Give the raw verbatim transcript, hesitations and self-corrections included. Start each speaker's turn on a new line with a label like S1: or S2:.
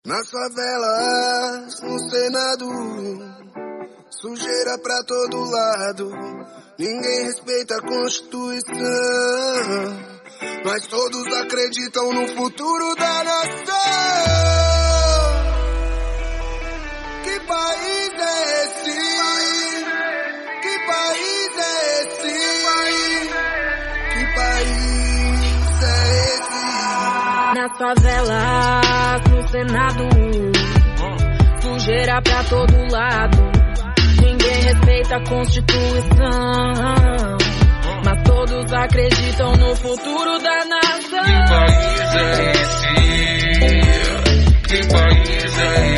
S1: Nas favelas, no Senado, sujeira pra todo lado. Ninguém respeita a Constituição, mas todos acreditam no futuro da nação. Que país é esse? Que país é esse? Que país é esse?
S2: Nas favelas, no Senado, sujeira pra todo lado. Ninguém respeita a Constituição, mas todos acreditam no futuro da nação.
S3: Que país é esse? Que país é esse?